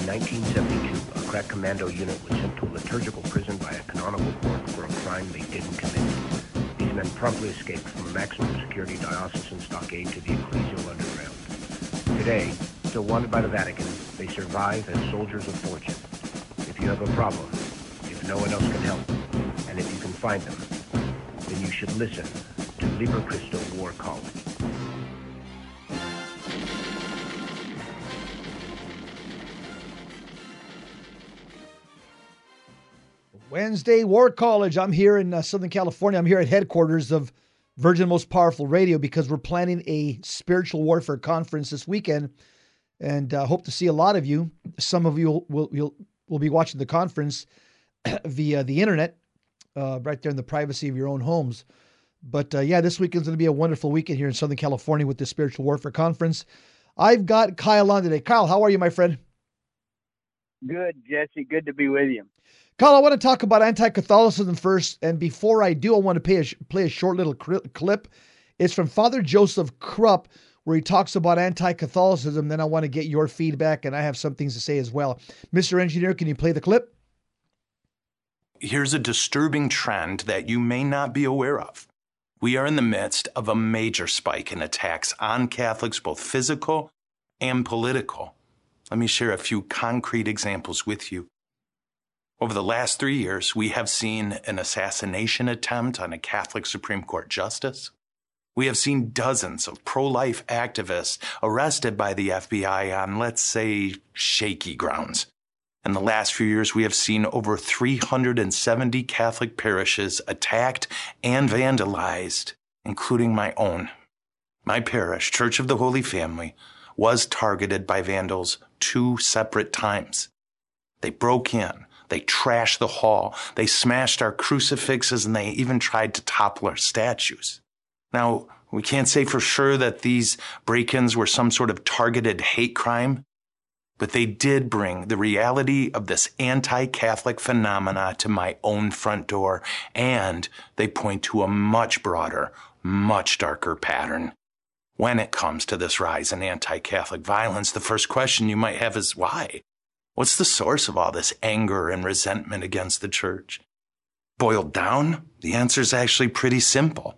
1972, a crack commando unit was sent to a liturgical prison by a canonical court for a crime they didn't commit. These men promptly escaped from a maximum security diocesan stockade to the ecclesial underground. Today, still wanted by the Vatican, they survive as soldiers of fortune. If you have a problem, if no one else can help, and if you can find them, then you should listen to Liber Christo War College. Wednesday War College. I'm here in Southern California. I'm here at headquarters of Virgin Most Powerful Radio because we're planning a spiritual warfare conference this weekend, and hope to see a lot of you. Some of you will be watching the conference via the internet, right there in the privacy of your own homes. But this weekend's going to be a wonderful weekend here in Southern California with the spiritual warfare conference. I've got Kyle on today. Kyle, how are you, my friend? Good, Jesse. Good to be with you. Kyle, I want to talk about anti-Catholicism first, and before I do, I want to play a short little clip. It's from Father Joseph Krupp, where he talks about anti-Catholicism. Then I want to get your feedback, and I have some things to say as well. Mr. Engineer, can you play the clip? Here's a disturbing trend that you may not be aware of. We are in the midst of a major spike in attacks on Catholics, both physical and political. Let me share a few concrete examples with you. Over the last 3 years, we have seen an assassination attempt on a Catholic Supreme Court justice. We have seen dozens of pro-life activists arrested by the FBI on, let's say, shaky grounds. In the last few years, we have seen over 370 Catholic parishes attacked and vandalized, including my own. My parish, Church of the Holy Family, was targeted by vandals 2 separate times. They broke in. They trashed the hall, they smashed our crucifixes, and they even tried to topple our statues. Now, we can't say for sure that these break-ins were some sort of targeted hate crime, but they did bring the reality of this anti-Catholic phenomena to my own front door, and they point to a much broader, much darker pattern. When it comes to this rise in anti-Catholic violence, the first question you might have is why? What's the source of all this anger and resentment against the church? Boiled down, the answer is actually pretty simple.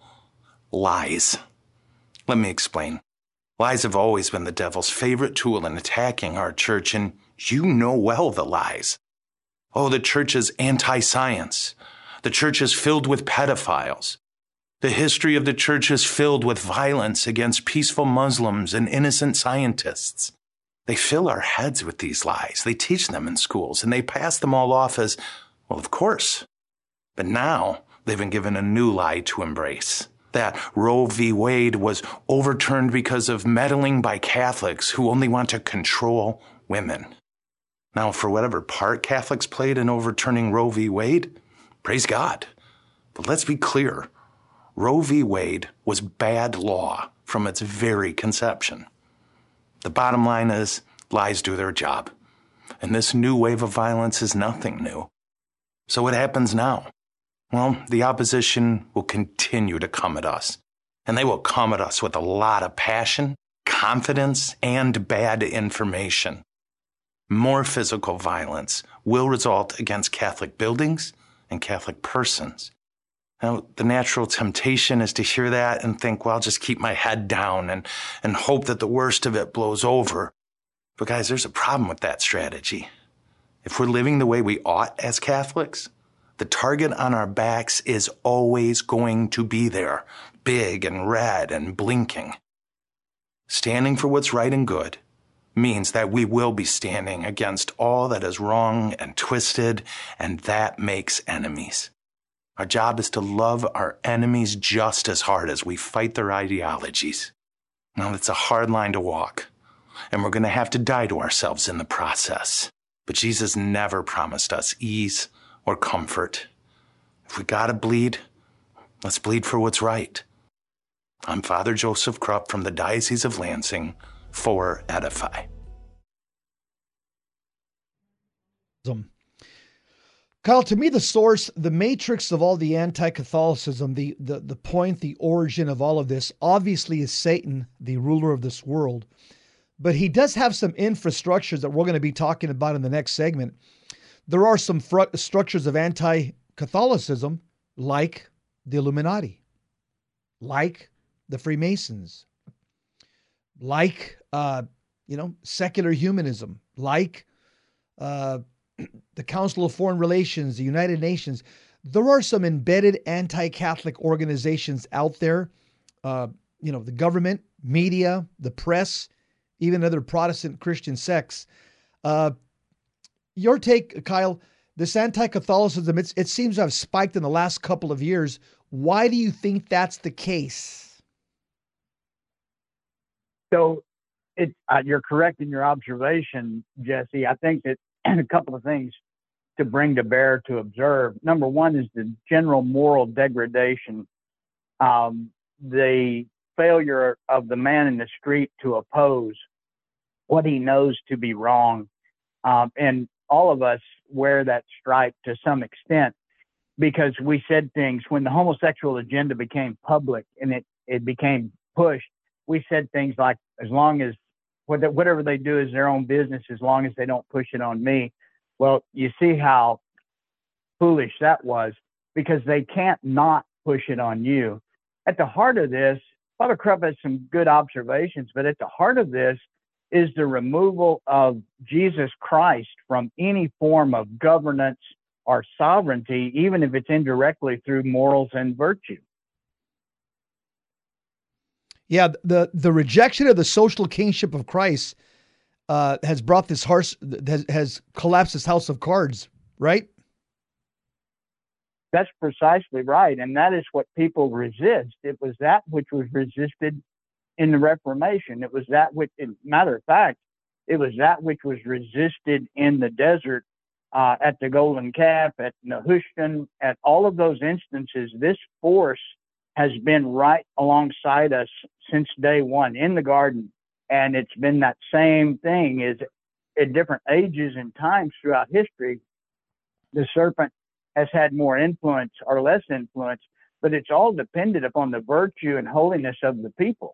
Lies. Let me explain. Lies have always been the devil's favorite tool in attacking our church, and you know well the lies. Oh, the church is anti-science. The church is filled with pedophiles. The history of the church is filled with violence against peaceful Muslims and innocent scientists. They fill our heads with these lies. They teach them in schools, and they pass them all off as, well, of course. But now they've been given a new lie to embrace. That Roe v. Wade was overturned because of meddling by Catholics who only want to control women. Now, for whatever part Catholics played in overturning Roe v. Wade, praise God. But let's be clear. Roe v. Wade was bad law from its very conception. The bottom line is, lies do their job. And this new wave of violence is nothing new. So what happens now? Well, the opposition will continue to come at us. And they will come at us with a lot of passion, confidence, and bad information. More physical violence will result against Catholic buildings and Catholic persons. Now, the natural temptation is to hear that and think, well, I'll just keep my head down and hope that the worst of it blows over. But guys, there's a problem with that strategy. If we're living the way we ought as Catholics, the target on our backs is always going to be there, big and red and blinking. Standing for what's right and good means that we will be standing against all that is wrong and twisted, and that makes enemies. Our job is to love our enemies just as hard as we fight their ideologies. Now, it's a hard line to walk, and we're going to have to die to ourselves in the process. But Jesus never promised us ease or comfort. If we gotta bleed, let's bleed for what's right. I'm Father Joseph Krupp from the Diocese of Lansing for Edify. Kyle, to me, the source, the matrix of all the anti-Catholicism, the point, the origin of all of this, obviously is Satan, the ruler of this world. but he does have some infrastructures that we're going to be talking about in the next segment. There are some structures of anti-Catholicism, like the Illuminati, like the Freemasons, like secular humanism, like the Council of Foreign Relations, the United Nations. There are some embedded anti-Catholic organizations out there. The government, media, the press, even other Protestant Christian sects. Your take, Kyle, this anti-Catholicism, it seems to have spiked in the last couple of years. Why do you think that's the case? So you're correct in your observation, Jesse. I think that a couple of things to bring to bear to observe. Number one is the general moral degradation, the failure of the man in the street to oppose what he knows to be wrong. And all of us wear that stripe to some extent because we said things when the homosexual agenda became public and it became pushed. We said things like, as long as whatever they do is their own business, as long as they don't push it on me. Well, you see how foolish that was, because they can't not push it on you. At the heart of this, Father Krupp has some good observations, but at the heart of this is the removal of Jesus Christ from any form of governance or sovereignty, even if it's indirectly through morals and virtue. Yeah, the rejection of the social kingship of Christ has brought this has collapsed this house of cards, right? That's precisely right. And that is what people resist. It was that which was resisted in the Reformation. It was that which, matter of fact, it was that which was resisted in the desert, at the Golden Calf, at Nehushtan, at all of those instances. This force has been right alongside us since day one in the garden. And it's been that same thing is at different ages and times throughout history. The serpent has had more influence or less influence, but it's all dependent upon the virtue and holiness of the people.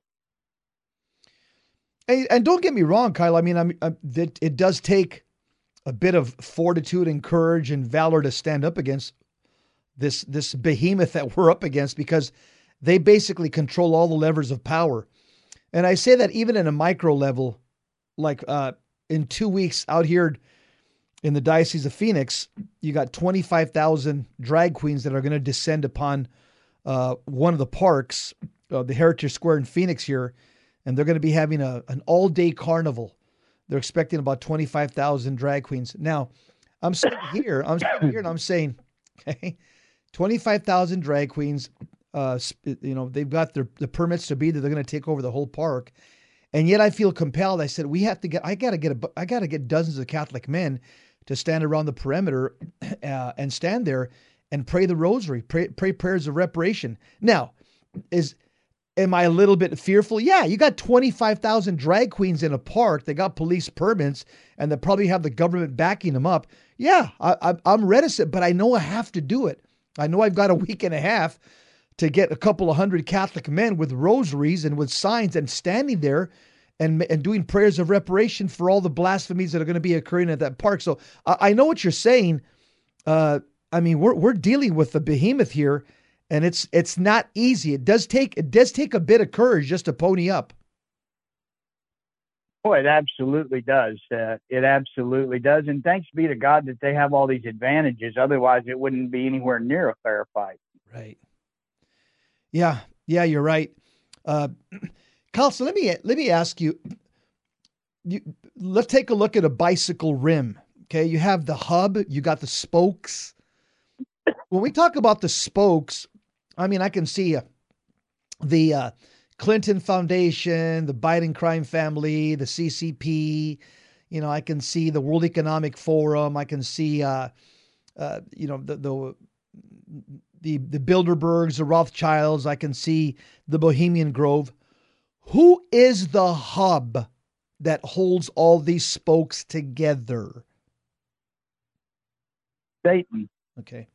And don't get me wrong, Kyle. I mean, it does take a bit of fortitude and courage and valor to stand up against this behemoth that we're up against, because they basically control all the levers of power. And I say that even in a micro level, like in 2 weeks out here in the Diocese of Phoenix, you got 25,000 drag queens that are going to descend upon one of the parks, the Heritage Square in Phoenix here, and they're going to be having an all-day carnival. They're expecting about 25,000 drag queens. Now, I'm sitting here and I'm saying, okay, 25,000 drag queens, they've got the permits to be there. They're going to take over the whole park. And yet I feel compelled. I said, I got to get dozens of Catholic men to stand around the perimeter and stand there and pray the rosary, pray prayers of reparation. Now, am I a little bit fearful? Yeah, you got 25,000 drag queens in a park. They got police permits, and they probably have the government backing them up. Yeah, I'm reticent, but I know I have to do it. I know I've got a week and a half to get a couple of hundred Catholic men with rosaries and with signs and standing there and doing prayers of reparation for all the blasphemies that are going to be occurring at that park. So I know what you're saying. I mean, we're dealing with the behemoth here. And it's not easy. It does take a bit of courage just to pony up. Oh, it absolutely does. It absolutely does. And thanks be to God that they have all these advantages. Otherwise, it wouldn't be anywhere near a fair fight. Right. Yeah, you're right. Kyle, so let me ask you. Let's take a look at a bicycle rim. Okay, you have the hub. You got the spokes. When we talk about the spokes, I mean, I can see the Clinton Foundation, the Biden crime family, the CCP. I can see the World Economic Forum. I can see, the Bilderbergs, the Rothschilds. I can see the Bohemian Grove. Who is the hub that holds all these spokes together? Satan. Okay.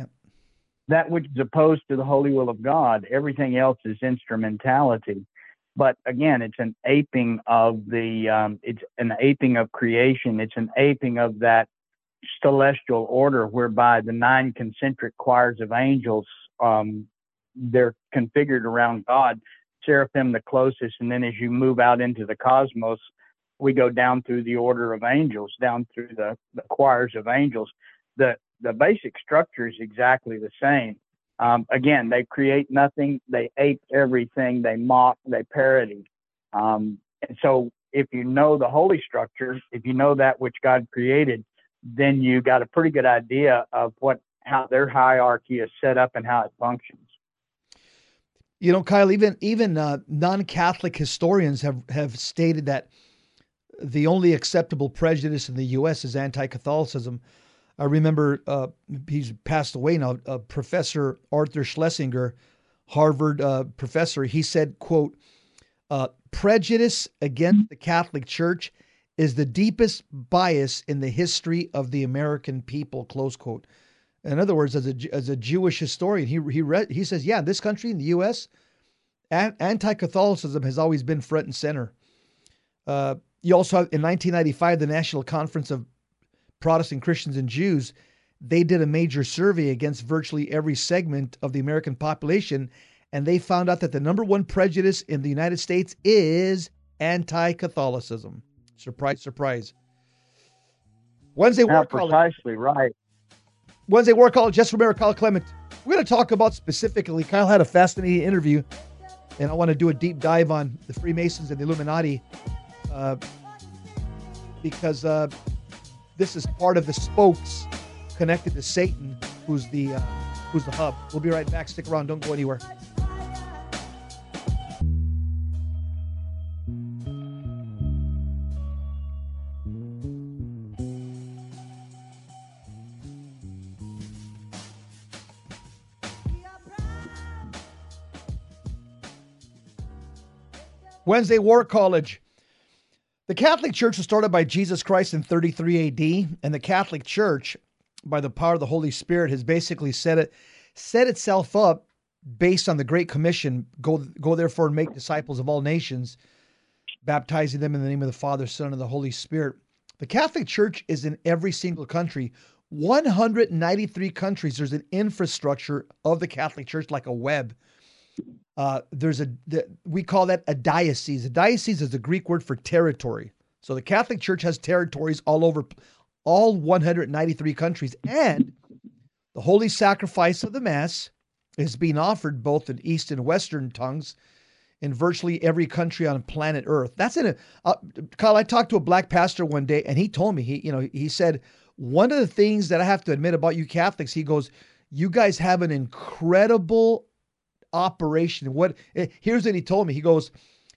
That which is opposed to the holy will of God. Everything else is instrumentality. But again, it's an aping of it's an aping of creation. It's an aping of that celestial order whereby the 9 concentric choirs of angels, they're configured around God, seraphim the closest. And then as you move out into the cosmos, we go down through the order of angels, down through the choirs of angels. The basic structure is exactly the same. Again, they create nothing, they ape everything, they mock, they parody. And so if you know the holy structure, if you know that which God created, then you got a pretty good idea of how their hierarchy is set up and how it functions. You know, Kyle, even non-Catholic historians have stated that the only acceptable prejudice in the U.S. is anti-Catholicism. I remember he's passed away now, Professor Arthur Schlesinger, Harvard professor. He said, quote, prejudice against the Catholic Church is the deepest bias in the history of the American people, close quote. In other words, as a Jewish historian, he says, yeah, this country, in the U.S., anti-Catholicism has always been front and center. You also have, in 1995, the National Conference of Protestant Christians and Jews, they did a major survey against virtually every segment of the American population, and they found out that the number one prejudice in the United States is anti-Catholicism. Surprise, surprise. Wednesday War College. Precisely right. Wednesday War College, just remember Kyle Clement. We're going to talk about specifically, Kyle had a fascinating interview, and I want to do a deep dive on the Freemasons and the Illuminati because this is part of the spokes connected to Satan, who's the hub. We'll be right back. Stick around. Don't go anywhere. Wednesday War College. The Catholic Church was started by Jesus Christ in 33 AD, and the Catholic Church, by the power of the Holy Spirit, has basically set itself up based on the Great Commission, go therefore and make disciples of all nations, baptizing them in the name of the Father, Son, and the Holy Spirit. The Catholic Church is in every single country. 193 countries, there's an infrastructure of the Catholic Church like a web. We call that a diocese. A diocese is the Greek word for territory. So the Catholic Church has territories all over all 193 countries, and the holy sacrifice of the Mass is being offered both in East and Western tongues in virtually every country on planet Earth. That's Kyle, I talked to a black pastor one day, and he told me, he said, one of the things that I have to admit about you Catholics, he goes, you guys have an incredible operation. Here's what he told me. He goes,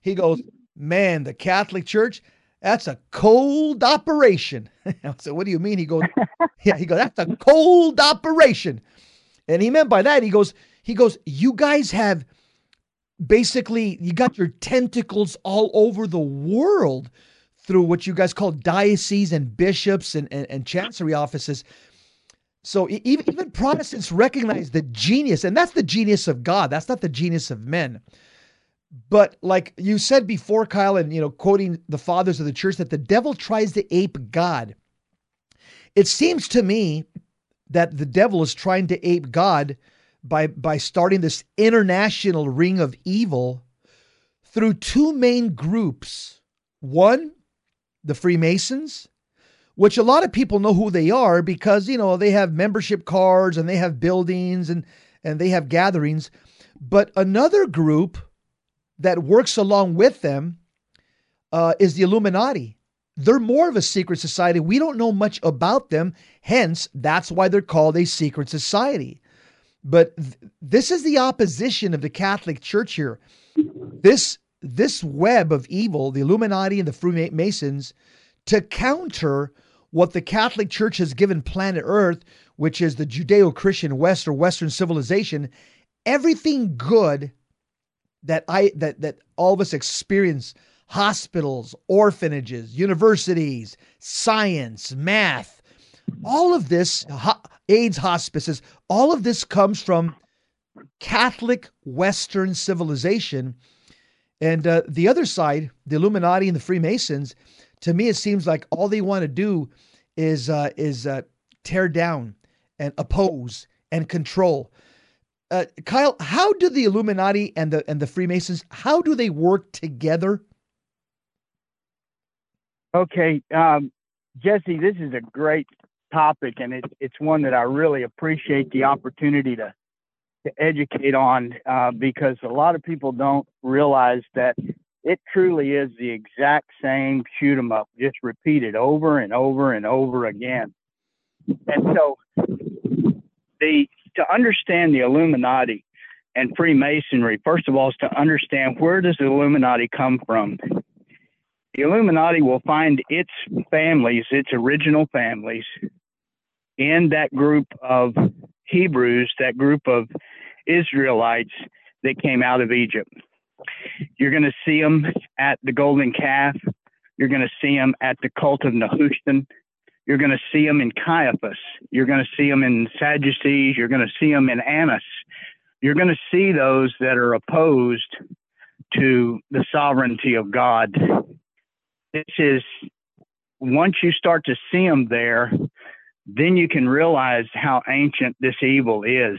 man, the Catholic Church, that's a cold operation. I said, what do you mean? He goes, that's a cold operation. And he meant by that, he goes, you guys have basically, you got your tentacles all over the world through what you guys call dioceses and bishops and chancery offices. So even Protestants recognize the genius, and that's the genius of God. That's not the genius of men. But like you said before, Kyle, and quoting the fathers of the church, that the devil tries to ape God. It seems to me that the devil is trying to ape God by starting this international ring of evil through two main groups. One, the Freemasons, which a lot of people know who they are because, they have membership cards and they have buildings and they have gatherings. But another group that works along with them is the Illuminati. They're more of a secret society. We don't know much about them. Hence, that's why they're called a secret society. But this is the opposition of the Catholic Church here. This web of evil, the Illuminati and the Freemasons, to counter what the Catholic Church has given planet Earth, which is the Judeo-Christian West or Western civilization, everything good that all of us experience, hospitals, orphanages, universities, science, math, all of this, AIDS hospices, all of this comes from Catholic Western civilization. And the other side, the Illuminati and the Freemasons, to me, it seems like all they want to do is tear down and oppose and control. Kyle, how do the Illuminati and the Freemasons, how do they work together? Okay, Jesse, this is a great topic, and it's one that I really appreciate the opportunity to educate on, because a lot of people don't realize that it truly is the exact same shoot 'em up, just repeated over and over and over again. And so to understand the Illuminati and Freemasonry, first of all, is to understand, where does the Illuminati come from? The Illuminati will find its families, its original families, in that group of Hebrews, that group of Israelites that came out of Egypt. You're going to see them at the Golden Calf. You're going to see them at the cult of Nehushtan. You're going to see them in Caiaphas. You're going to see them in Sadducees. You're going to see them in Annas. You're going to see those that are opposed to the sovereignty of God. This is, once you start to see them there, then you can realize how ancient this evil is.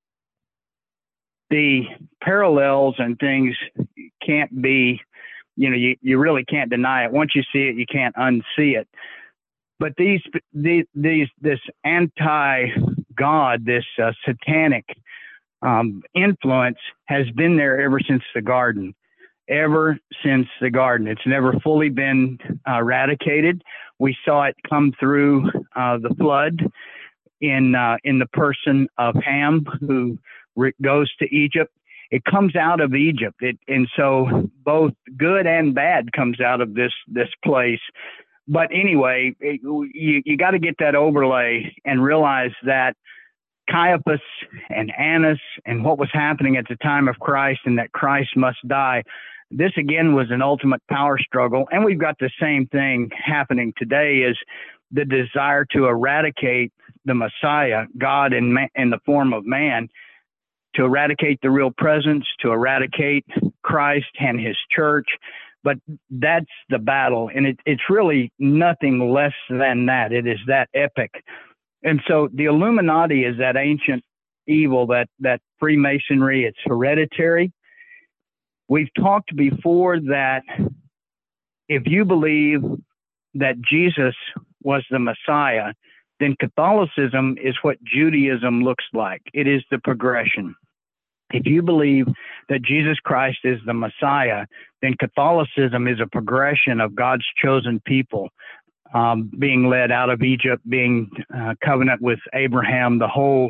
The parallels and things can't be, you really can't deny it. Once you see it, you can't unsee it. But this anti-God, this satanic influence has been there ever since the garden. Ever since the garden. It's never fully been eradicated. We saw it come through the flood in the person of Ham, who goes to Egypt. It comes out of Egypt. And so both good and bad comes out of this place. But anyway, you got to get that overlay and realize that Caiaphas and Annas and what was happening at the time of Christ, and that Christ must die. This again was an ultimate power struggle. And we've got the same thing happening today, is the desire to eradicate the Messiah, God in the form of man, to eradicate the real presence, to eradicate Christ and his church. But that's the battle. And it's really nothing less than that. It is that epic. And so the Illuminati is that ancient evil, that Freemasonry. It's hereditary. We've talked before that if you believe that Jesus was the Messiah, then Catholicism is what Judaism looks like. It is the progression. If you believe that Jesus Christ is the Messiah, then Catholicism is a progression of God's chosen people, being led out of Egypt, being covenant with Abraham, the whole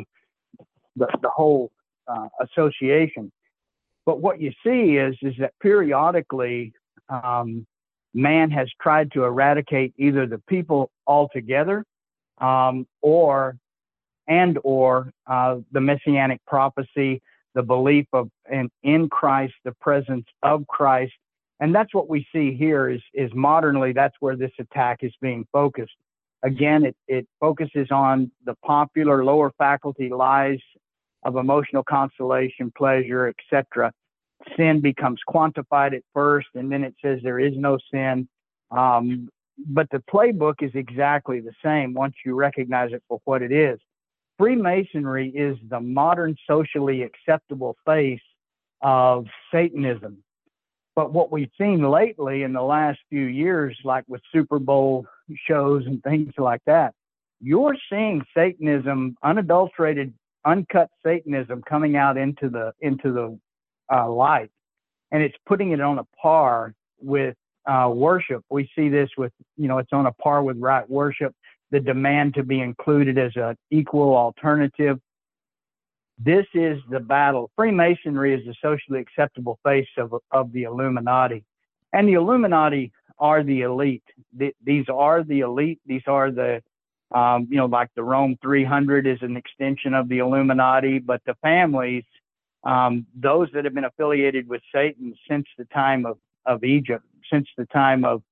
association. But what you see is that periodically man has tried to eradicate either the people altogether, or the messianic prophecy, the belief of in Christ, the presence of Christ. And that's what we see here is modernly, that's where this attack is being focused. Again, it focuses on the popular lower faculty lies of emotional consolation, pleasure, etc. Sin becomes quantified at first, and then it says there is no sin. But the playbook is exactly the same once you recognize it for what it is. Freemasonry is the modern socially acceptable face of Satanism. But what we've seen lately in the last few years, like with Super Bowl shows and things like that, you're seeing Satanism, unadulterated, uncut Satanism coming out into the light, and it's putting it on a par with worship. We see this with, it's on a par with right worship, the demand to be included as an equal alternative. This is the battle. Freemasonry is the socially acceptable face of the Illuminati. And the Illuminati are the elite. These are the elite. These are the, like the Rome 300 is an extension of the Illuminati, but the families, those that have been affiliated with Satan since the time of Egypt, since the time of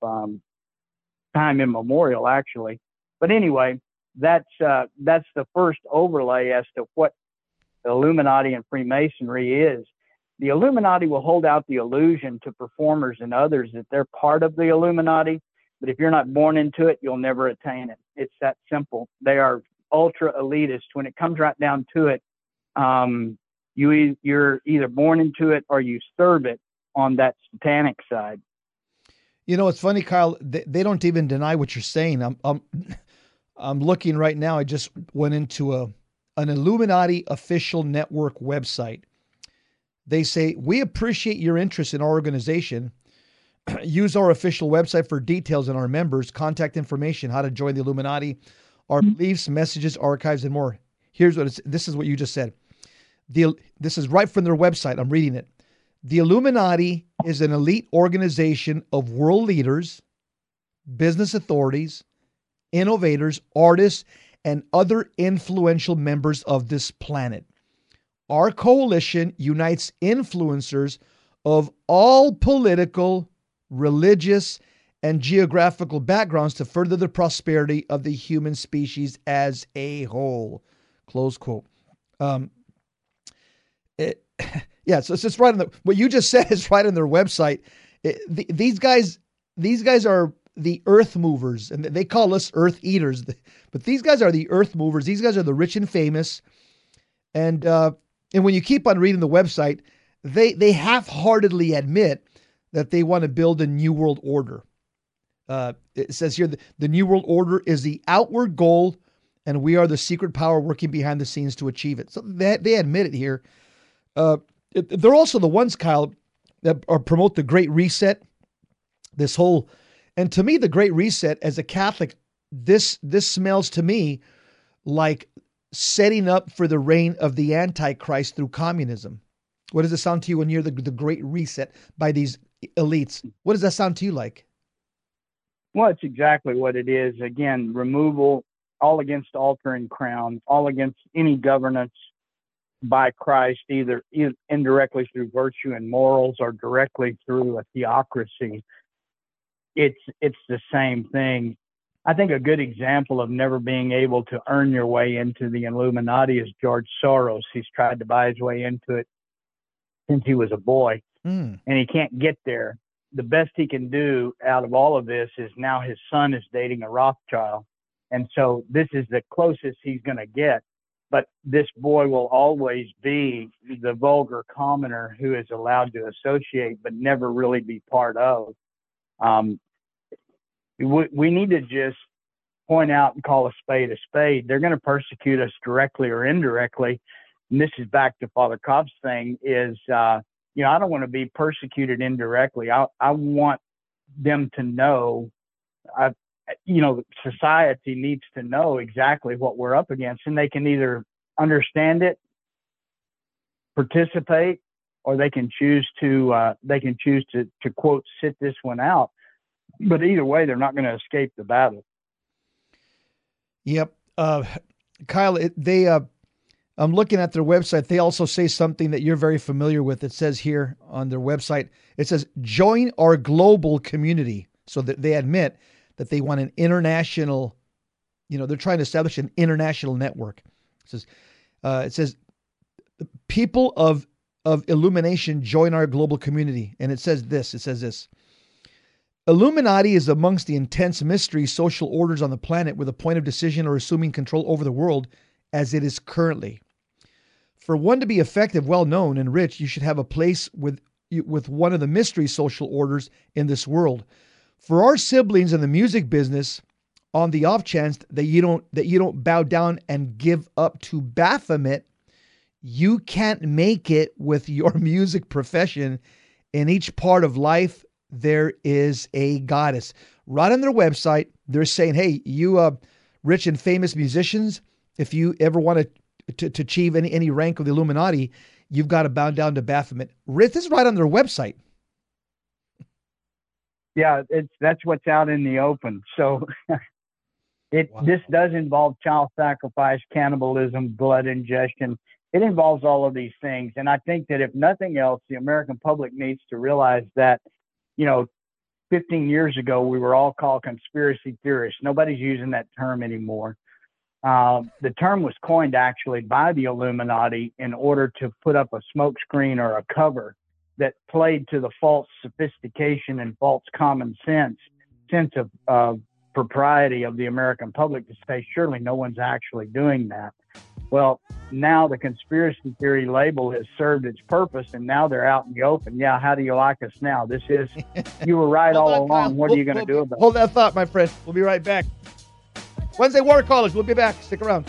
time immemorial, actually. But anyway, that's the first overlay as to what the Illuminati and Freemasonry is. The Illuminati will hold out the illusion to performers and others that they're part of the Illuminati, but if you're not born into it, you'll never attain it. It's that simple. They are ultra elitist. When it comes right down to it, you're either born into it or you serve it on that satanic side. You know, it's funny, Kyle. They don't even deny what you're saying. I'm looking right now. I just went into an Illuminati official network website. They say, we appreciate your interest in our organization. Use our official website for details on our members, contact information, how to join the Illuminati, our beliefs, messages, archives, and more. Here's what this is what you just said. This is right from their website. I'm reading it. The Illuminati is an elite organization of world leaders, business authorities, innovators, artists, and other influential members of this planet. Our coalition unites influencers of all political, religious, and geographical backgrounds to further the prosperity of the human species as a whole. Close quote. So it's just right on what you just said is right on their website. These guys are the earth movers, and they call us earth eaters, but these guys are the earth movers. These guys are the rich and famous. And when you keep on reading the website, they half-heartedly admit that they want to build a new world order. It says here, the new world order is the outward goal, and we are the secret power working behind the scenes to achieve it. So they admit it here. They're also the ones, Kyle, that promote the Great Reset. And to me, the Great Reset, as a Catholic, this smells to me like setting up for the reign of the Antichrist through communism. What does it sound to you when you're the Great Reset by these elites? What does that sound to you like? Well, it's exactly what it is. Again, removal, all against altar and crown, all against any governance by Christ, either indirectly through virtue and morals or directly through a theocracy. It's the same thing. I think a good example of never being able to earn your way into the Illuminati is George Soros. He's tried to buy his way into it since he was a boy, and he can't get there. The best he can do out of all of this is now his son is dating a Rothschild. And so this is the closest he's going to get. But this boy will always be the vulgar commoner who is allowed to associate but never really be part of. We need to just point out and call a spade a spade. They're going to persecute us directly or indirectly. And this is back to Father Cobb's thing is, I don't want to be persecuted indirectly. I want them to know, society needs to know exactly what we're up against, and they can either understand it, participate, or they can choose to quote, sit this one out. But either way, they're not going to escape the battle. Yep. Kyle, I'm looking at their website. They also say something that you're very familiar with. It says here on their website, it says, join our global community. So that they admit that they want an international, they're trying to establish an international network. It says, people of illumination join our global community. And it says this. Illuminati is amongst the intense mystery social orders on the planet with a point of decision or assuming control over the world as it is currently. For one to be effective, well-known, and rich, you should have a place with one of the mystery social orders in this world. For our siblings in the music business, on the off chance that you don't bow down and give up to Baphomet, you can't make it with your music profession. In each part of life, there is a goddess. Right on their website, they're saying, hey, you rich and famous musicians, if you ever want to achieve any rank of the Illuminati, you've got to bow down to Baphomet. This is right on their website. Yeah, that's what's out in the open. So this does involve child sacrifice, cannibalism, blood ingestion. It involves all of these things. And I think that if nothing else, the American public needs to realize that, 15 years ago, we were all called conspiracy theorists. Nobody's using that term anymore. The term was coined actually by the Illuminati in order to put up a smokescreen or a cover that played to the false sophistication and false common sense of propriety of the American public to say, surely no one's actually doing that. Well, now the conspiracy theory label has served its purpose, and now they're out in the open. Yeah, how do you like us now? This is, you were right all along. Kyle. What are you going to do about it? Hold that thought, my friend. We'll be right back. Wednesday War College. We'll be back. Stick around.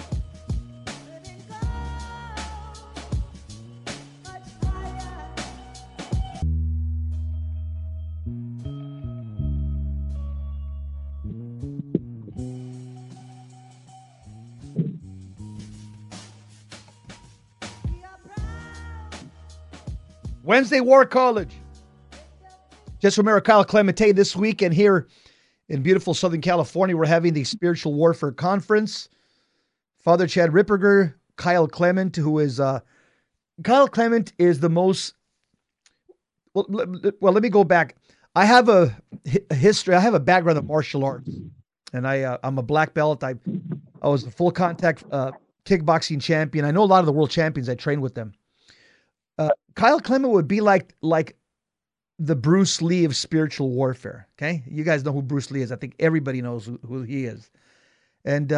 Wednesday War College. Just remember Kyle Clemente this weekend here in beautiful Southern California. We're having the Spiritual Warfare Conference. Father Chad Ripperger, Kyle Clement, Kyle Clement is the most, well, let me go back. I have a history. I have a background of martial arts, and I'm a black belt. I was a full contact kickboxing champion. I know a lot of the world champions. I trained with them. Kyle Clement would be like the Bruce Lee of spiritual warfare. Okay. You guys know who Bruce Lee is. I think everybody knows who he is. And,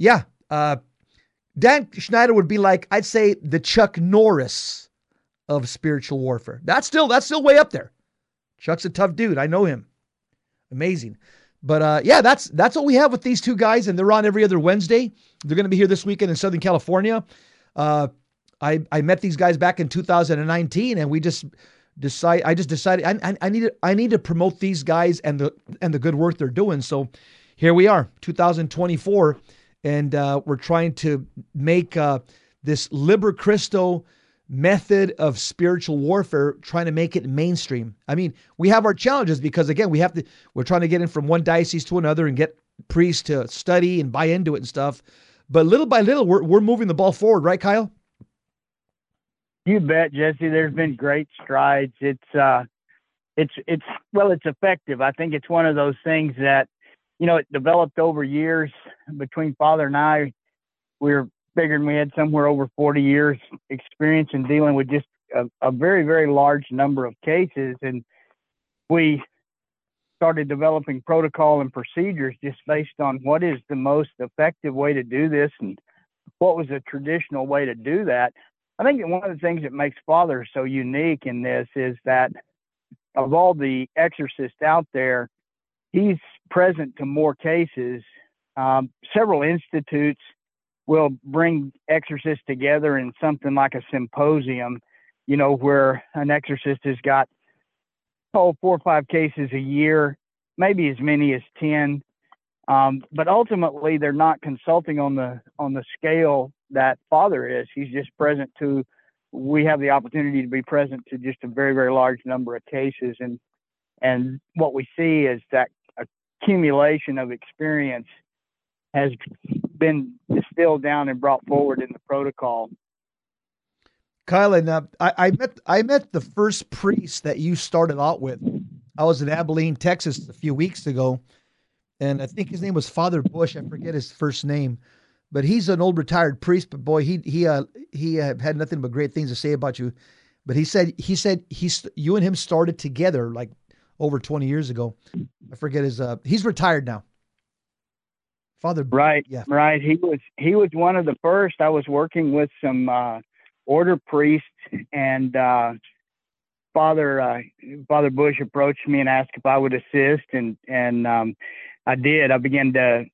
Dan Schneider would be like, I'd say, the Chuck Norris of spiritual warfare. That's still way up there. Chuck's a tough dude. I know him. Amazing. But, that's what we have with these two guys. And they're on every other Wednesday. They're going to be here this weekend in Southern California. I met these guys back in 2019, and I just decided I need to promote these guys and the good work they're doing. So here we are, 2024, and we're trying to make this Liber Christo method of spiritual warfare, trying to make it mainstream. I mean, we have our challenges because again, we're trying to get in from one diocese to another and get priests to study and buy into it and stuff. But little by little, we're moving the ball forward, right, Kyle? You bet, Jesse. There's been great strides. It's effective. I think it's one of those things that, it developed over years between Father and I. We were figuring we had somewhere over 40 years experience in dealing with just a very, very large number of cases. And we started developing protocol and procedures just based on what is the most effective way to do this and what was a traditional way to do that. I think that one of the things that makes Father so unique in this is that of all the exorcists out there, he's present to more cases. Several institutes will bring exorcists together in something like a symposium, where an exorcist has got 4 or 5 cases a year, maybe as many as 10. But ultimately, they're not consulting on the scale that Father is. He's just present to. We have the opportunity to be present to just a very, very large number of cases, and what we see is that accumulation of experience has been distilled down and brought forward in the protocol. Kyle, and I met the first priest that you started out with. I was in Abilene, Texas, a few weeks ago. And I think his name was Father Bush. I forget his first name, but he's an old retired priest. But boy, he had nothing but great things to say about you. But he said you and him started together like over 20 years ago. I forget he's retired now. Father. Right. Yeah. Right. He was one of the first. I was working with some order priests, and Father Bush approached me and asked if I would assist, and I did. I began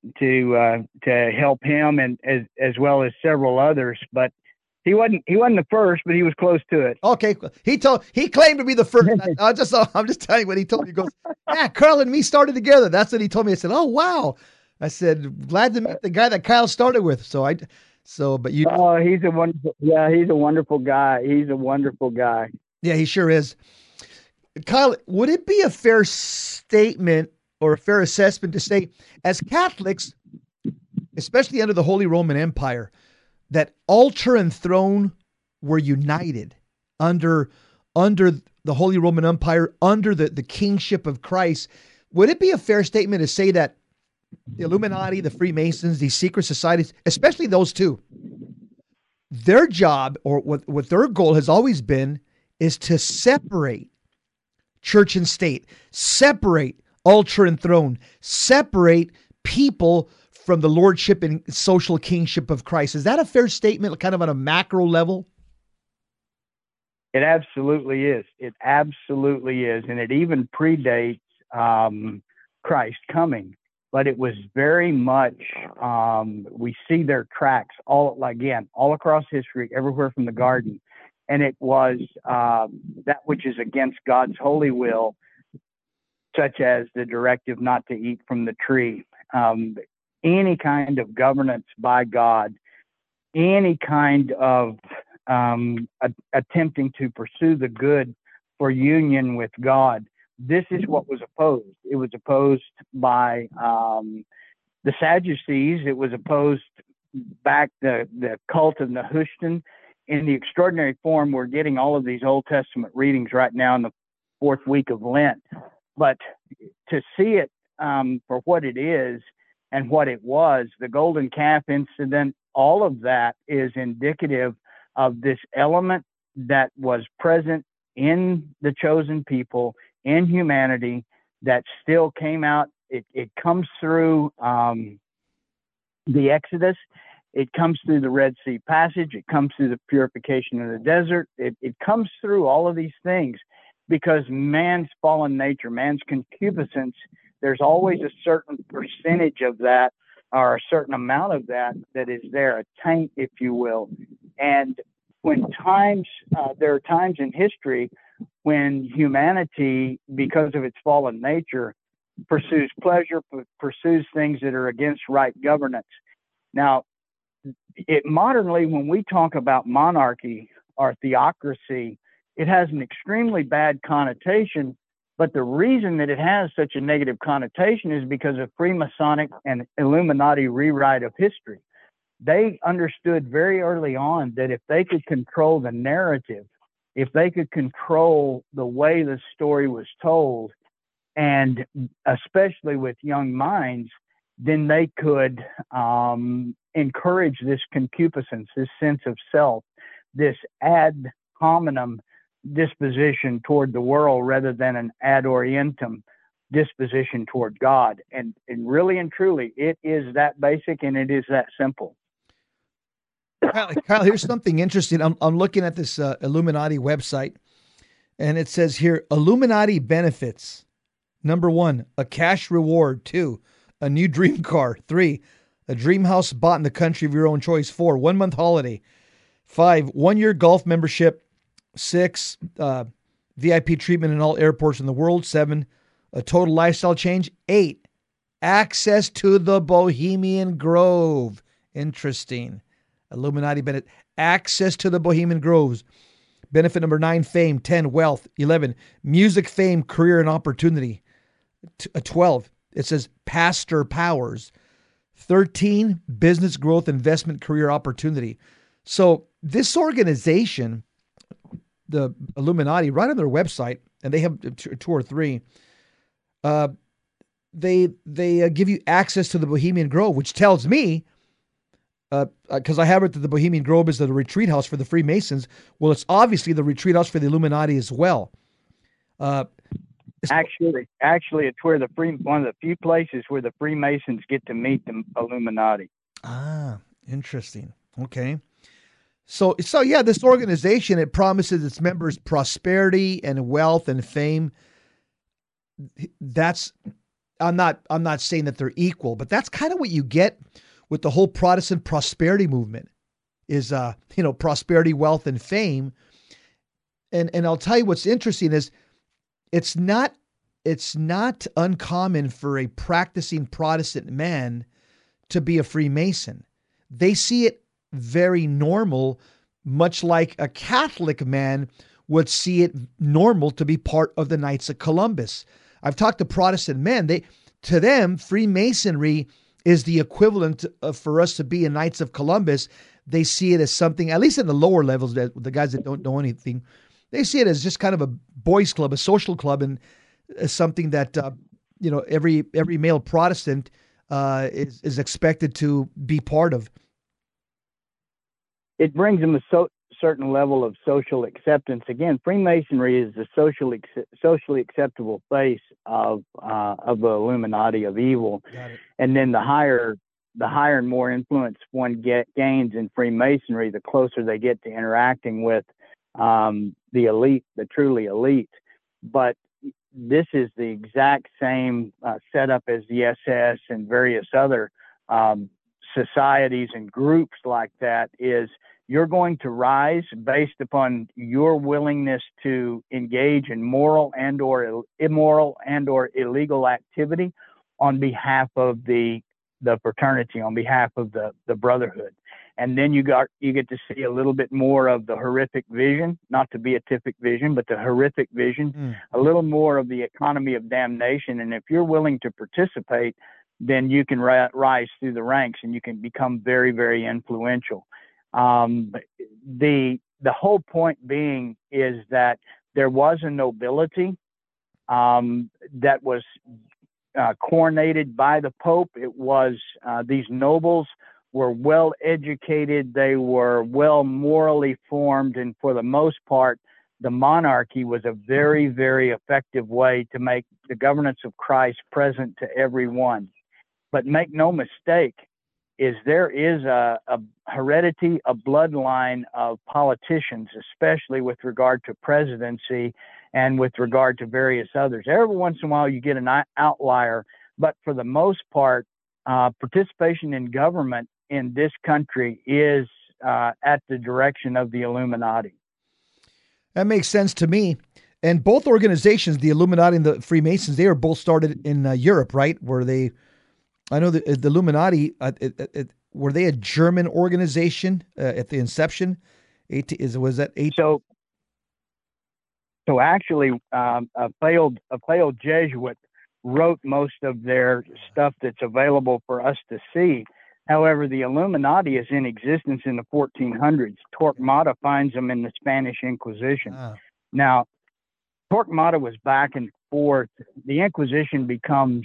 to help him and as well as several others, but he wasn't the first, but he was close to it. Okay. He claimed to be the first. I'm just telling you what he told me. He goes, yeah, Carl and me started together. That's what he told me. I said, oh, wow. I said, glad to meet the guy that Kyle started with. But you. Oh, he's a wonderful guy. He's a wonderful guy. Yeah, he sure is. Kyle, would it be a fair statement or a fair assessment to say, as Catholics, especially under the Holy Roman Empire, that altar and throne were united under the Holy Roman Empire, under the kingship of Christ? Would it be a fair statement to say that the Illuminati, the Freemasons, these secret societies, especially those two, their job or what their goal has always been is to separate church and state, separate altar and throne, separate people from the lordship and social kingship of Christ. Is that a fair statement, kind of on a macro level? It absolutely is. It absolutely is. And it even predates Christ coming. But it was very much, we see their tracks all across history, everywhere from the garden. And it was that which is against God's holy will, such as the directive not to eat from the tree, any kind of governance by God, any kind of attempting to pursue the good for union with God. This is what was opposed. It was opposed by the Sadducees. It was opposed back the cult of Nehushtan. In the extraordinary form, we're getting all of these Old Testament readings right now in the fourth week of Lent. But to see it for what it is and what it was, the golden calf incident, all of that is indicative of this element that was present in the chosen people, in humanity, that still came out. It comes through the Exodus. It comes through the Red Sea passage. It comes through the purification of the desert. It comes through all of these things because man's fallen nature, man's concupiscence, there's always a certain percentage of that or a certain amount of that is there, a taint, if you will. And when there are times in history when humanity, because of its fallen nature, pursues pleasure, pursues things that are against right governance. Now, modernly, when we talk about monarchy or theocracy, it has an extremely bad connotation. But the reason that it has such a negative connotation is because of Freemasonic and Illuminati rewrite of history. They understood very early on that if they could control the narrative, if they could control the way the story was told, and especially with young minds, then they could encourage this concupiscence, this sense of self, this ad hominem disposition toward the world rather than an ad orientem disposition toward God. And really and truly, it is that basic and it is that simple. Kyle, here's something interesting. I'm looking at this Illuminati website, and it says here, Illuminati benefits. Number 1, a cash reward. 2, a new dream car. 3, a dream house bought in the country of your own choice. 4, 1 month holiday. 5, 1 year golf membership. 6, VIP treatment in all airports in the world. 7, a total lifestyle change. 8, access to the Bohemian Grove. Interesting. Illuminati benefit. Access to the Bohemian Groves. Benefit number 9, fame. 10, wealth. 11, music, fame, career, and opportunity. 12, it says pastor powers. 13, business growth, investment, career, opportunity. So this organization, the Illuminati, right on their website, and they have 2 or 3, they give you access to the Bohemian Grove, which tells me, because I have it that the Bohemian Grove is the retreat house for the Freemasons. Well, it's obviously the retreat house for the Illuminati as well. Actually, it's where one of the few places where the Freemasons get to meet the Illuminati. Ah, interesting. Okay. So yeah, this organization, it promises its members prosperity and wealth and fame. I'm not saying that they're equal, but that's kind of what you get with the whole Protestant prosperity movement is, prosperity, wealth, and fame. And I'll tell you what's interesting is it's not uncommon for a practicing Protestant man to be a Freemason. They see it very normal, much like a Catholic man would see it normal to be part of the Knights of Columbus. I've talked to Protestant men. To them, Freemasonry is the equivalent of, for us to be in Knights of Columbus. They see it as something, at least in the lower levels, the guys that don't know anything, they see it as just kind of a boys' club, a social club, and as something that every male Protestant is expected to be part of. It brings them a certain level of social acceptance. Again, Freemasonry is the socially acceptable face of the Illuminati of evil. And then the higher and more influence one gains in Freemasonry, the closer they get to interacting with the elite, the truly elite. But this is the exact same setup as the SS and various other societies and groups like that. Is you're going to rise based upon your willingness to engage in moral and or immoral and or illegal activity on behalf of the fraternity, on behalf of the brotherhood. And then you get to see a little bit more of the horrific vision, not the beatific vision, but the horrific vision, a little more of the economy of damnation. And if you're willing to participate, then you can rise through the ranks and you can become very, very influential. The whole point being is that there was a nobility that was coronated by the Pope. It was these nobles were well educated, they were well morally formed, and for the most part, the monarchy was a very, very effective way to make the governance of Christ present to everyone. But make no mistake, there is a heredity, a bloodline of politicians, especially with regard to presidency and with regard to various others. Every once in a while you get an outlier, but for the most part, participation in government in this country is at the direction of the Illuminati. That makes sense to me. And both organizations, the Illuminati and the Freemasons, they were both started in Europe, right? I know the Illuminati, were they a German organization at the inception? Was that eight? So actually, a failed Jesuit wrote most of their stuff that's available for us to see. However, the Illuminati is in existence in the 1400s. Torquemada finds them in the Spanish Inquisition. Now, Torquemada was back and forth. The Inquisition becomes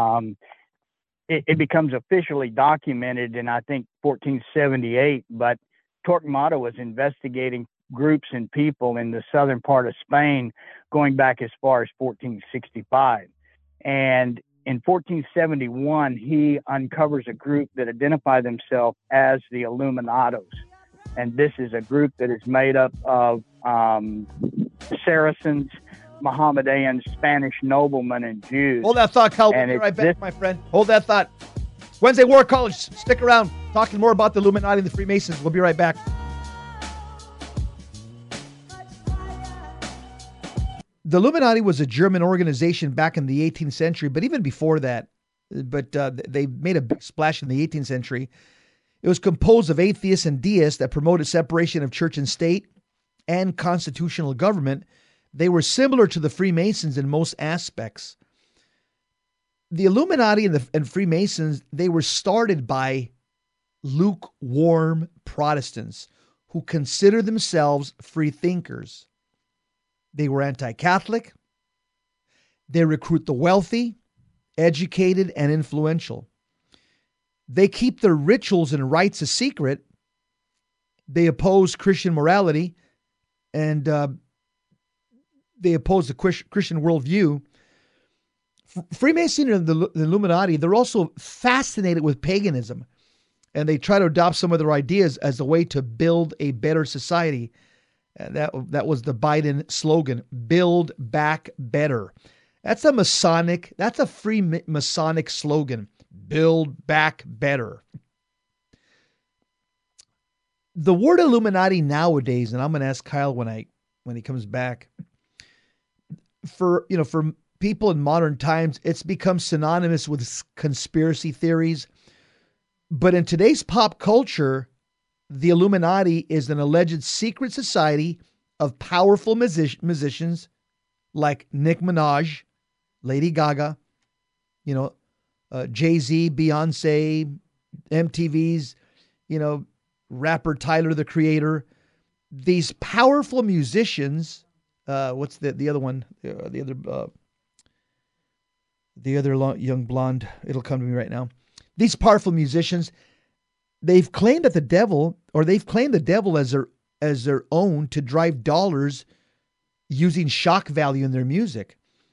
it becomes officially documented in, I think, 1478. But Torquemada was investigating groups and people in the southern part of Spain going back as far as 1465. And in 1471, he uncovers a group that identify themselves as the Illuminados. And this is a group that is made up of Saracens, Mohammedans, Spanish noblemen, and Jews. Hold that thought, Cal. We'll be right back, my friend. Hold that thought. Wednesday War College. Stick around. Talking more about the Illuminati and the Freemasons. We'll be right back. The Illuminati was a German organization back in the 18th century, but even before that, they made a big splash in the 18th century. It was composed of atheists and deists that promoted separation of church and state and constitutional government. They were similar to the Freemasons in most aspects. The Illuminati and Freemasons, they were started by lukewarm Protestants who considered themselves free thinkers. They were anti-Catholic. They recruit the wealthy, educated, and influential. They keep their rituals and rites a secret. They oppose Christian morality, and they oppose the Christian worldview. Freemasonry and the Illuminati, they're also fascinated with paganism, and they try to adopt some of their ideas as a way to build a better society. And that was the Biden slogan, "Build Back Better." That's a free Masonic slogan, "Build Back Better." The word Illuminati nowadays, and I'm going to ask Kyle when he comes back, for people in modern times, it's become synonymous with conspiracy theories. But in today's pop culture, the Illuminati is an alleged secret society of powerful musicians like Nicki Minaj, Lady Gaga, Jay-Z, Beyonce, MTV's, rapper Tyler, the Creator. These powerful musicians, what's the other one? The other young blonde, it'll come to me right now. These powerful musicians, they've claimed the devil as their own to drive dollars using shock value in their music.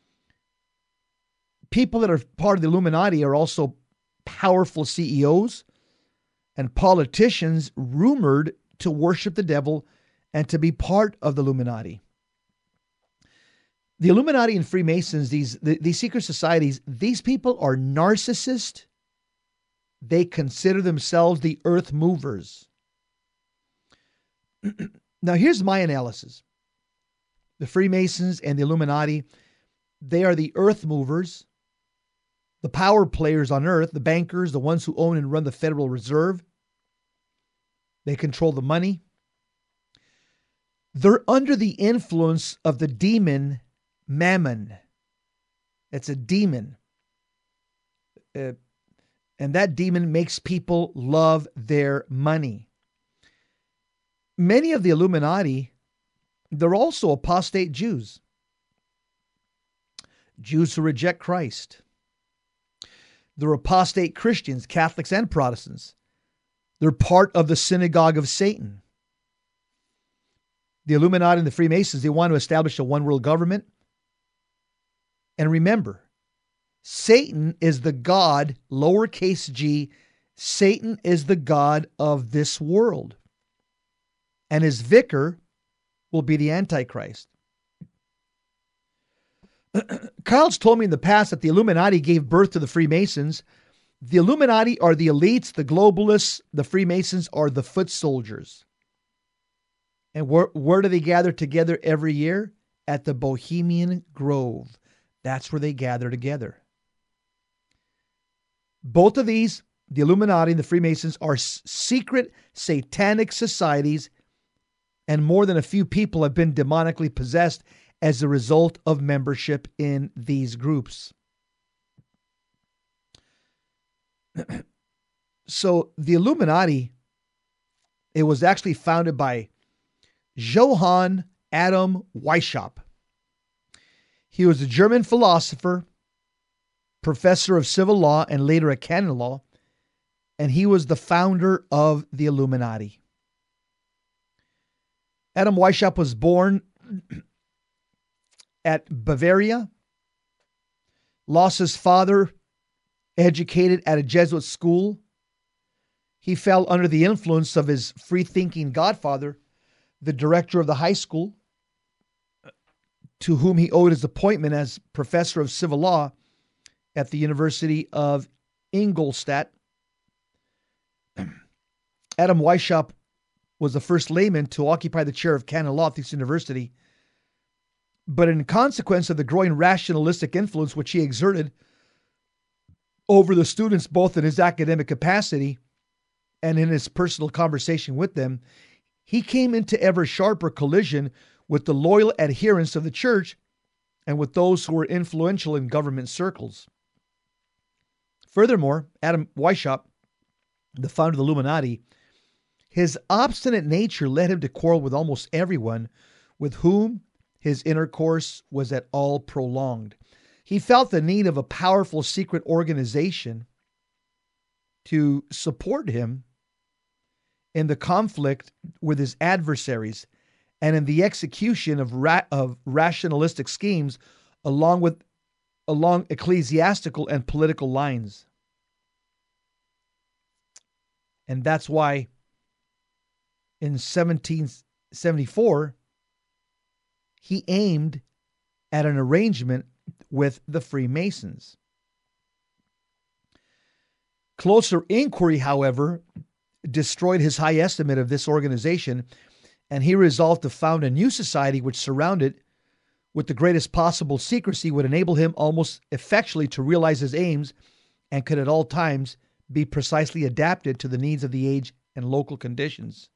People that are part of the Illuminati are also powerful CEOs and politicians rumored to worship the devil and to be part of the Illuminati. The Illuminati and Freemasons, these secret societies, these people are narcissists. They consider themselves the earth movers. Now, here's my analysis. The Freemasons and the Illuminati, they are the earth movers, the power players on earth, the bankers, the ones who own and run the Federal Reserve. They control the money. They're under the influence of the demon Mammon. It's a demon. And that demon makes people love their money. Many of the Illuminati, they're also apostate Jews. Jews who reject Christ. They're apostate Christians, Catholics and Protestants. They're part of the synagogue of Satan. The Illuminati and the Freemasons, they want to establish a one world government. And remember, Satan is the God, lowercase g, Satan is the God of this world. And his vicar will be the Antichrist. Kyle's told me in the past that the Illuminati gave birth to the Freemasons. The Illuminati are the elites, the globalists. The Freemasons are the foot soldiers. And where do they gather together every year? At the Bohemian Grove. That's where they gather together. Both of these, the Illuminati and the Freemasons, are secret satanic societies, and more than a few people have been demonically possessed as a result of membership in these groups. So the Illuminati, it was actually founded by Johann Adam Weishaupt. He was a German philosopher, professor of civil law, and later a canon law, and he was the founder of the Illuminati. Adam Weishaupt was born at Bavaria, lost his father, educated at a Jesuit school. He fell under the influence of his free-thinking godfather, the director of the high school, to whom he owed his appointment as professor of civil law at the University of Ingolstadt. Adam Weishaupt was the first layman to occupy the chair of canon law at this university. But in consequence of the growing rationalistic influence which he exerted over the students, both in his academic capacity and in his personal conversation with them, he came into ever sharper collision with the loyal adherents of the church and with those who were influential in government circles. Furthermore, Adam Weishaupt, the founder of the Illuminati, his obstinate nature led him to quarrel with almost everyone with whom his intercourse was at all prolonged. He felt the need of a powerful secret organization to support him in the conflict with his adversaries and in the execution of rationalistic schemes along ecclesiastical and political lines. And that's why in 1774, he aimed at an arrangement with the Freemasons. Closer inquiry, however, destroyed his high estimate of this organization, and he resolved to found a new society which, surrounded with the greatest possible secrecy, would enable him almost effectually to realize his aims and could at all times be precisely adapted to the needs of the age and local conditions.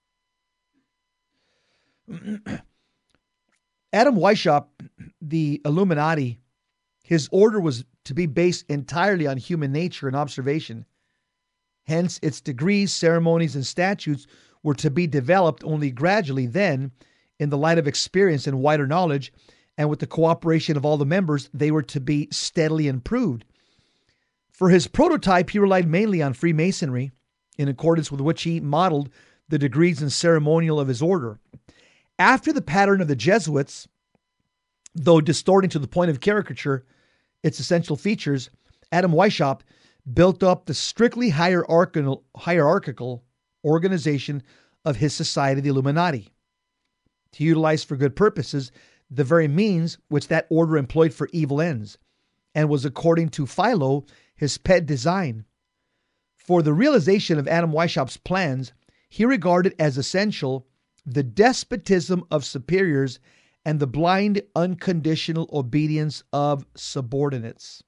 Adam Weishaupt, the Illuminati, his order was to be based entirely on human nature and observation. Hence, its degrees, ceremonies, and statutes were to be developed only gradually. Then, in the light of experience and wider knowledge, and with the cooperation of all the members, they were to be steadily improved. For his prototype, he relied mainly on Freemasonry, in accordance with which he modeled the degrees and ceremonial of his order. After the pattern of the Jesuits, though distorting to the point of caricature its essential features, Adam Weishaupt built up the strictly hierarchical organization of his society, the Illuminati, to utilize for good purposes the very means which that order employed for evil ends, and was, according to Philo, his pet design. For the realization of Adam Weishaupt's plans, he regarded as essential the despotism of superiors and the blind, unconditional obedience of subordinates.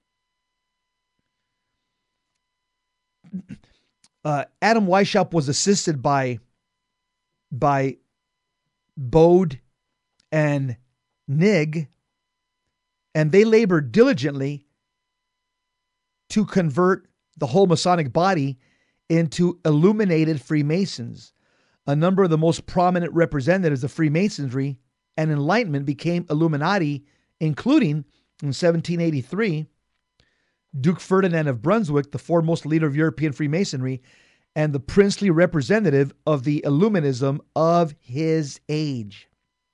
Adam Weishaupt was assisted by Bode and Nigg, and they labored diligently to convert the whole Masonic body into illuminated Freemasons. A number of the most prominent representatives of Freemasonry and Enlightenment became Illuminati, including, in 1783, Duke Ferdinand of Brunswick, the foremost leader of European Freemasonry, and the princely representative of the Illuminism of his age.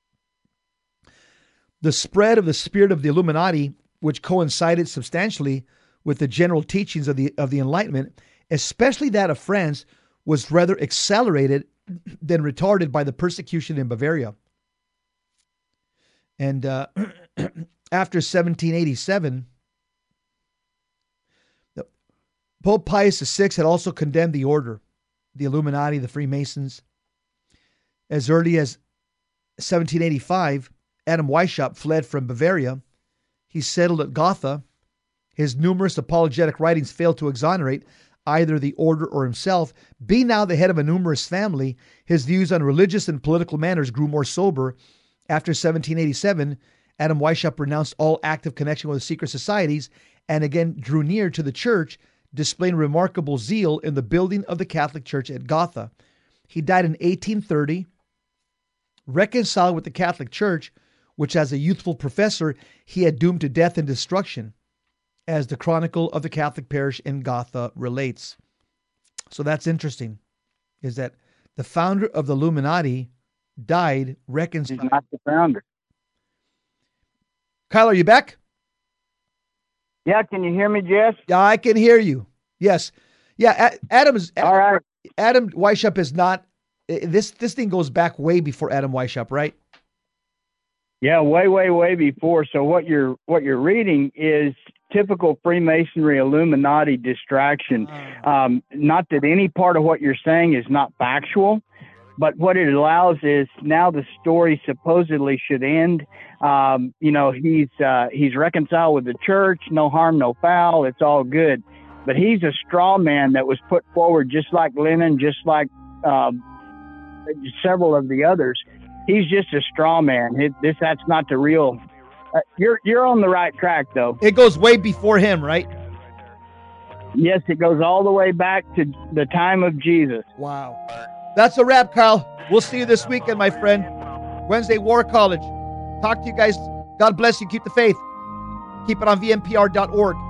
The spread of the spirit of the Illuminati, which coincided substantially with the general teachings of the Enlightenment, especially that of France, was rather accelerated than retarded by the persecution in Bavaria. And after 1787, Pope Pius VI had also condemned the order, the Illuminati, the Freemasons. As early as 1785, Adam Weishaupt fled from Bavaria. He settled at Gotha. His numerous apologetic writings failed to exonerate either the order or himself. Being now the head of a numerous family, his views on religious and political matters grew more sober. After 1787, Adam Weishaupt renounced all active connection with the secret societies and again drew near to the church, displaying remarkable zeal in the building of the Catholic Church at Gotha. He died in 1830, reconciled with the Catholic Church, which as a youthful professor he had doomed to death and destruction, as the Chronicle of the Catholic Parish in Gotha relates. So that's interesting, is that the founder of the Illuminati died reconciled. He's not the founder. Kyle, are you back? Yeah, can you hear me, Jess? Yeah, I can hear you. Yes. Yeah, All right. Adam Weishaupt is not, this thing goes back way before Adam Weishaupt, right? Yeah, way before. So what you're reading is typical Freemasonry Illuminati distraction. Not that any part of what you're saying is not factual, but what it allows is now the story supposedly should end. He's reconciled with the church, no harm, no foul. It's all good. But he's a straw man that was put forward, just like Lenin, just like several of the others. He's just a straw man. That's not the real. You're on the right track, though. It goes way before him, right? Yes, it goes all the way back to the time of Jesus. Wow. That's a wrap, Kyle. We'll see you this weekend, my friend. Wednesday War College. Talk to you guys. God bless you. Keep the faith. Keep it on vmpr.org.